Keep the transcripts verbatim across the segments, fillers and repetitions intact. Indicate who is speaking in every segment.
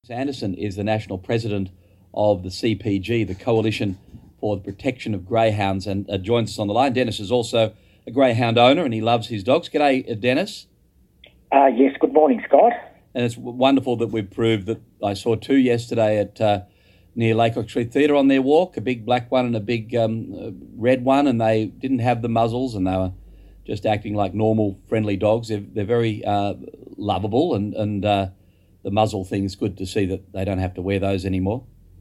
Speaker 1: Anderson is the national president of the C P G, the Coalition for the Protection of Greyhounds, and uh, joins us on the line. Dennis is also a greyhound owner and he loves his dogs. G'day, uh, Dennis.
Speaker 2: Uh, yes, good morning, Scott.
Speaker 1: And it's w- wonderful that we've proved that. I saw two yesterday at uh, near Laycock Street Theatre on their walk, a big black one and a big um, uh, red one, and they didn't have the muzzles and they were just acting like normal, friendly dogs. They're, they're very uh, lovable, and, and uh, the muzzle thing is good to see that they don't have to wear those anymore.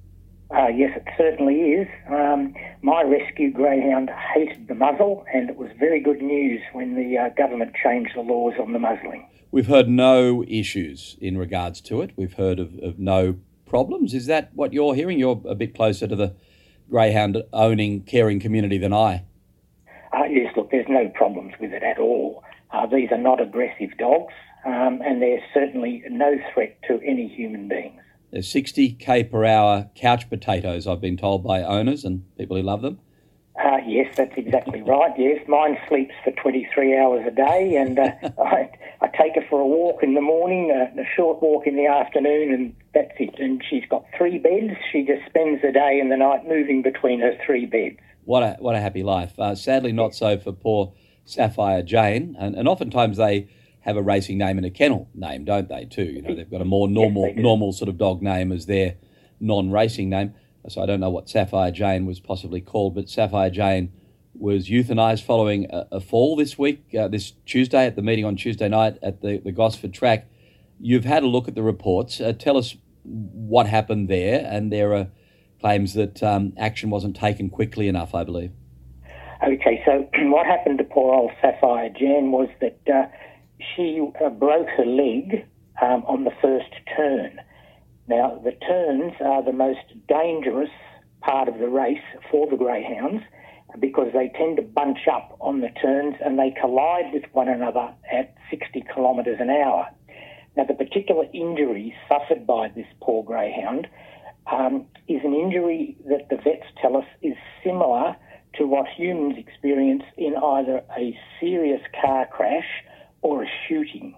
Speaker 2: Uh, yes, it certainly is. Um, my rescue greyhound hated the muzzle, and it was very good news when the uh, government changed the laws on the muzzling.
Speaker 1: We've heard no issues in regards to it. We've heard of, of no problems. Is that what you're hearing? You're a bit closer to the greyhound owning, caring community than I.
Speaker 2: Uh, yes, look, there's no problems with it at all. Uh, these are not aggressive dogs, um, and there's certainly no threat to any human beings.
Speaker 1: There's sixty k per hour couch potatoes, I've been told by owners and people who love them.
Speaker 2: Uh, yes, that's exactly right. Yes, mine sleeps for twenty-three hours a day, and uh, I, I take her for a walk in the morning, uh, a short walk in the afternoon, and that's it. And she's got three beds. She just spends the day and the night moving between her three beds.
Speaker 1: What a what a happy life. Uh, sadly, not so for poor Sapphire Jane, and, and oftentimes they have a racing name and a kennel name, don't they? Too, you know, they've got a more normal
Speaker 2: yes,
Speaker 1: normal sort of dog name as their non-racing name. So I don't know what Sapphire Jane was possibly called, but Sapphire Jane was euthanised following a, a fall this week, uh, this Tuesday at the meeting on Tuesday night at the, the Gosford track. You've had a look at the reports. Uh, tell us what happened there, and there are claims that um, action wasn't taken quickly enough, I believe.
Speaker 2: Okay, so what happened to poor old Sapphire Jane was that uh, she uh, broke her leg um, on the first turn. Now, the turns are the most dangerous part of the race for the greyhounds because they tend to bunch up on the turns and they collide with one another at sixty kilometres an hour. Now, the particular injury suffered by this poor greyhound um, is an injury that the vets tell us is similar to what humans experience in either a serious car crash or a shooting.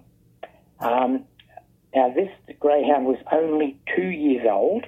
Speaker 2: Um, now, this greyhound was only two years old,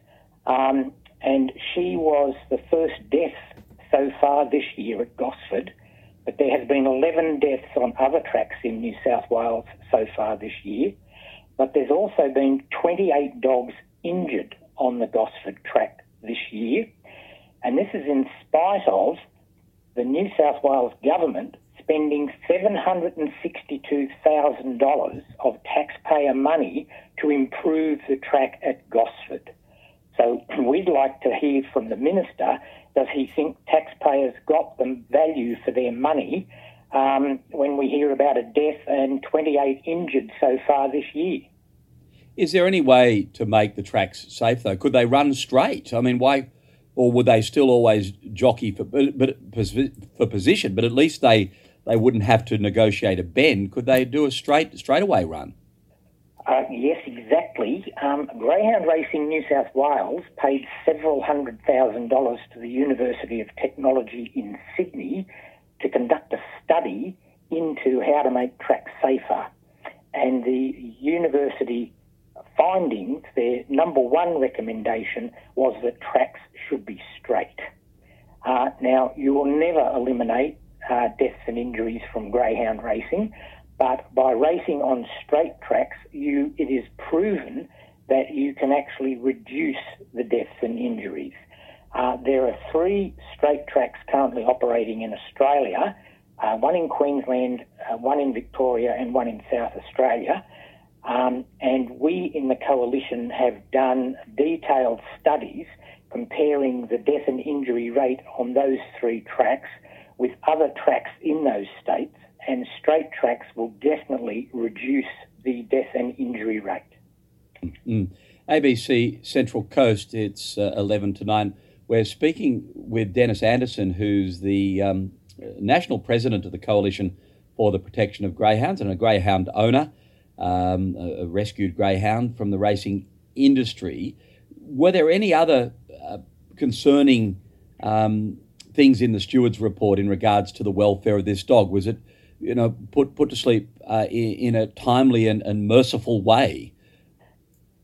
Speaker 2: um, and she was the first death so far this year at Gosford, but there has been eleven deaths on other tracks in New South Wales so far this year, but there's also been twenty-eight dogs injured on the Gosford track this year, and this is in spite of the New South Wales government spending seven hundred sixty-two thousand dollars of taxpayer money to improve the track at Gosford. So we'd like to hear from the Minister, does he think taxpayers got the value for their money um, when we hear about a death and twenty-eight injured so far this year?
Speaker 1: Is there any way to make the tracks safe, though? Could they run straight? I mean, why... Or would they still always jockey for but, for position? But at least they, they wouldn't have to negotiate a bend. Could they do a straight straightaway run?
Speaker 2: Uh, yes, exactly. Um, Greyhound Racing New South Wales paid several hundred thousand dollars to the University of Technology in Sydney to conduct a study into how to make tracks safer. And the university findings, their number one recommendation was that tracks should be straight. Uh, now, you will never eliminate uh, deaths and injuries from greyhound racing, but by racing on straight tracks, you it is proven that you can actually reduce the deaths and injuries. Uh, there are three straight tracks currently operating in Australia, uh, one in Queensland, uh, one in Victoria, and one in South Australia. Um, and we in the Coalition have done detailed studies comparing the death and injury rate on those three tracks with other tracks in those states, and straight tracks will definitely reduce the death and injury rate.
Speaker 1: Mm. A B C Central Coast, it's uh, eleven to nine. We're speaking with Dennis Anderson, who's the um, national president of the Coalition for the Protection of Greyhounds and a greyhound owner. Um, a, a rescued greyhound from the racing industry. Were there any other uh, concerning um, things in the steward's report in regards to the welfare of this dog? Was it, you know, put put to sleep uh, in, in a timely and, and merciful way?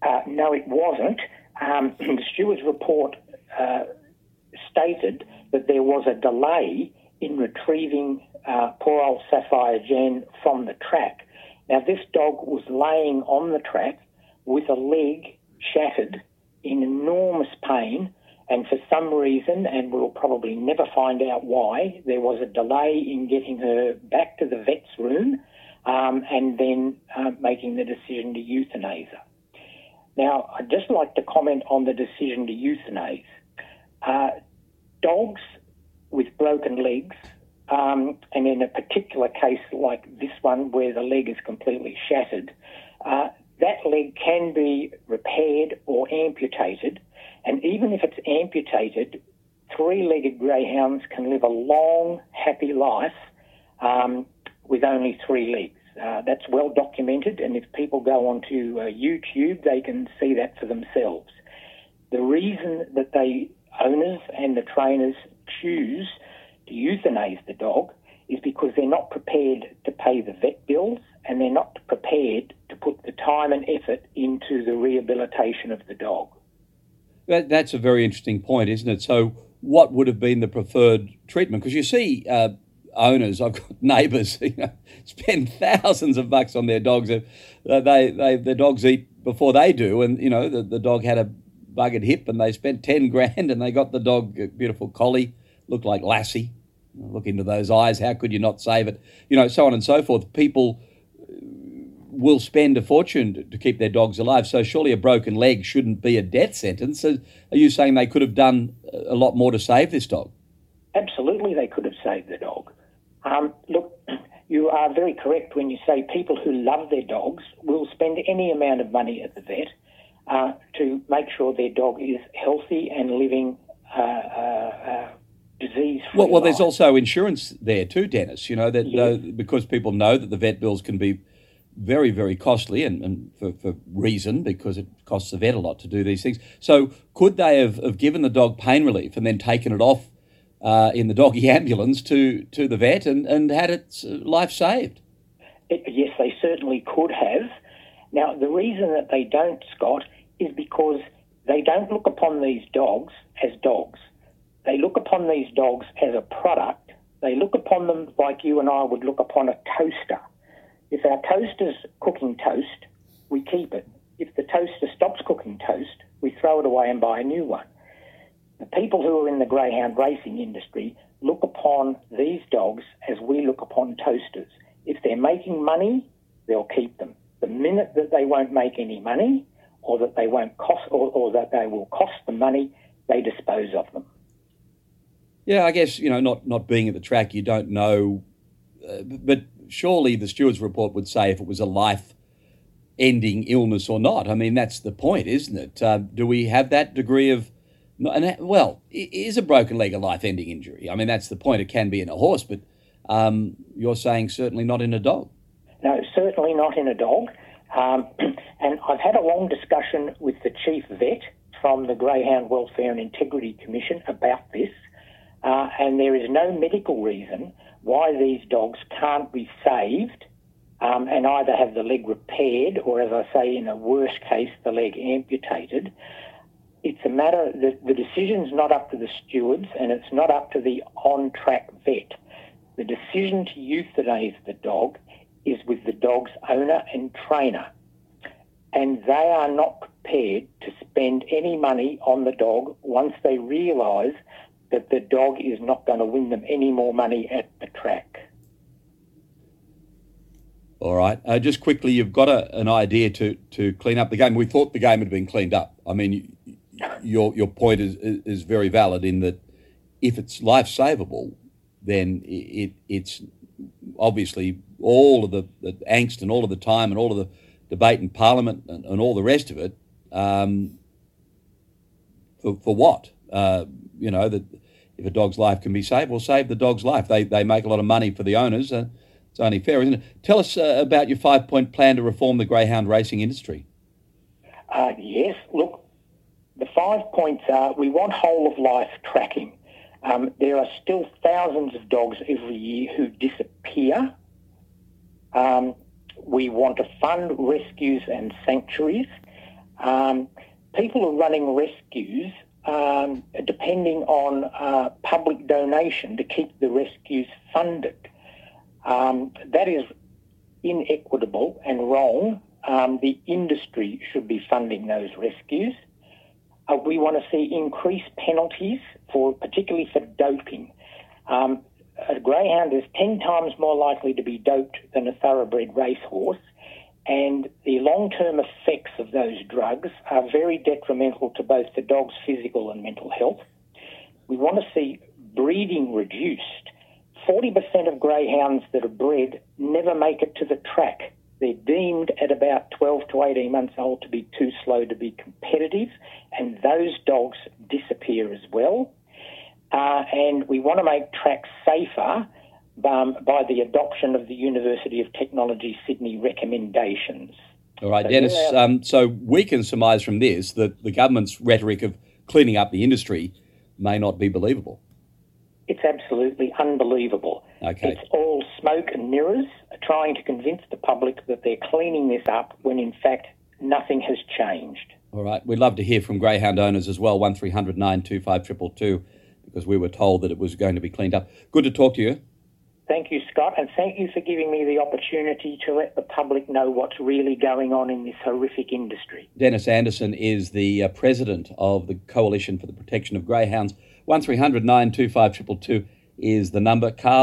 Speaker 2: Uh, no, it wasn't. Um, the steward's report uh, stated that there was a delay in retrieving uh, poor old Sapphire Jen from the track. Now, this dog was laying on the track with a leg shattered in enormous pain, and for some reason, and we'll probably never find out why, there was a delay in getting her back to the vet's room um, and then uh, making the decision to euthanize her. Now, I'd just like to comment on the decision to euthanize. Uh, dogs with broken legs, um, and in a particular case like this one where the leg is completely shattered, uh, that leg can be repaired or amputated, and even if it's amputated, three-legged greyhounds can live a long, happy life um, with only three legs. Uh, that's well documented, and if people go onto uh, YouTube, they can see that for themselves. The reason that the owners and the trainers choose to euthanize the dog is because they're not prepared to pay the vet bills, and they're not prepared to put the time and effort into the rehabilitation of the dog.
Speaker 1: That, that's a very interesting point, isn't it? So what would have been the preferred treatment? Because you see uh, owners, I've got neighbours, you know, spend thousands of bucks on their dogs. Uh, they, they, their dogs eat before they do, and, you know, the, the dog had a buggered hip and they spent ten grand and they got the dog, a beautiful collie, looked like Lassie. Look into those eyes, how could you not save it? You know, so on and so forth. People will spend a fortune to, to keep their dogs alive, so surely a broken leg shouldn't be a death sentence. So are you saying they could have done a lot more to save this dog?
Speaker 2: Absolutely, they could have saved the dog. Um, look, you are very correct when you say people who love their dogs will spend any amount of money at the vet uh, to make sure their dog is healthy and living uh, uh, uh, disease-free.
Speaker 1: Well, well,
Speaker 2: life.
Speaker 1: there's also insurance there too, Dennis. You know that
Speaker 2: Yes.
Speaker 1: uh, because people know that the vet bills can be very, very costly, and, and for, for reason, because it costs the vet a lot to do these things. So could they have, have given the dog pain relief and then taken it off uh, in the doggy ambulance to, to the vet and, and had its life saved?
Speaker 2: It, yes, they certainly could have. Now, the reason that they don't, Scott, is because they don't look upon these dogs as dogs. They look upon these dogs as a product. They look upon them like you and I would look upon a toaster. If our toaster's cooking toast, we keep it. If the toaster stops cooking toast, we throw it away and buy a new one. The people who are in the greyhound racing industry look upon these dogs as we look upon toasters. If they're making money, they'll keep them. The minute that they won't make any money, or that they won't cost, or, or that they will cost them money, they dispose of them.
Speaker 1: Yeah, I guess, you know, not, not being at the track, you don't know, uh, but surely the steward's report would say if it was a life-ending illness or not. I mean, that's the point, isn't it? Uh, do we have that degree of... And, well, is a broken leg a life-ending injury? I mean, that's the point. It can be in a horse, but um, you're saying certainly not in a dog.
Speaker 2: No, certainly not in a dog. Um, and I've had a long discussion with the chief vet from the Greyhound Welfare and Integrity Commission about this, uh, and there is no medical reason why these dogs can't be saved um, and either have the leg repaired or, as I say, in a worst case, the leg amputated. It's a matter that the decision's not up to the stewards and it's not up to the on-track vet. The decision to euthanize the dog is with the dog's owner and trainer, and they are not prepared to spend any money on the dog once they realise that the dog is not going to win them any more money at the track.
Speaker 1: All right. Uh, just quickly, you've got a, an idea to, to clean up the game. We thought the game had been cleaned up. I mean, your your point is is very valid in that if it's life savable, then it it's obviously all of the, the angst and all of the time and all of the debate in Parliament and, and all the rest of it. Um, for for what? Uh, you know, that if a dog's life can be saved, well, save the dog's life. They they make a lot of money for the owners. Uh, it's only fair, isn't it? Tell us uh, about your five-point plan to reform the greyhound racing industry.
Speaker 2: Uh, yes, look, the five points are we want whole-of-life tracking. Um, there are still thousands of dogs every year who disappear. Um, we want to fund rescues and sanctuaries. Um, people are running rescues um, depending on uh, public donation to keep the rescues funded. Um, that is inequitable and wrong. Um, the industry should be funding those rescues. Uh, we want to see increased penalties for, particularly for doping. Um, a greyhound is ten times more likely to be doped than a thoroughbred racehorse, and the long-term effects of those drugs are very detrimental to both the dog's physical and mental health. We want to see breeding reduced. forty percent of greyhounds that are bred never make it to the track. They're deemed at about twelve to eighteen months old to be too slow to be competitive, and those dogs disappear as well. Uh, and we want to make tracks safer um, by the adoption of the University of Technology Sydney recommendations.
Speaker 1: All right,
Speaker 2: so
Speaker 1: Dennis, um, so we can surmise from this that the government's rhetoric of cleaning up the industry may not be believable.
Speaker 2: It's absolutely unbelievable.
Speaker 1: Okay.
Speaker 2: It's all smoke and mirrors, trying to convince the public that they're cleaning this up when in fact nothing has changed.
Speaker 1: All right. We'd love to hear from greyhound owners as well, one three hundred nine two five two two two, because we were told that it was going to be cleaned up. Good to talk to you.
Speaker 2: Thank you, Scott, and thank you for giving me the opportunity to let the public know what's really going on in this horrific industry.
Speaker 1: Dennis Anderson is the uh, president of the Coalition for the Protection of Greyhounds. one three hundred nine two five two two two is the number. Carl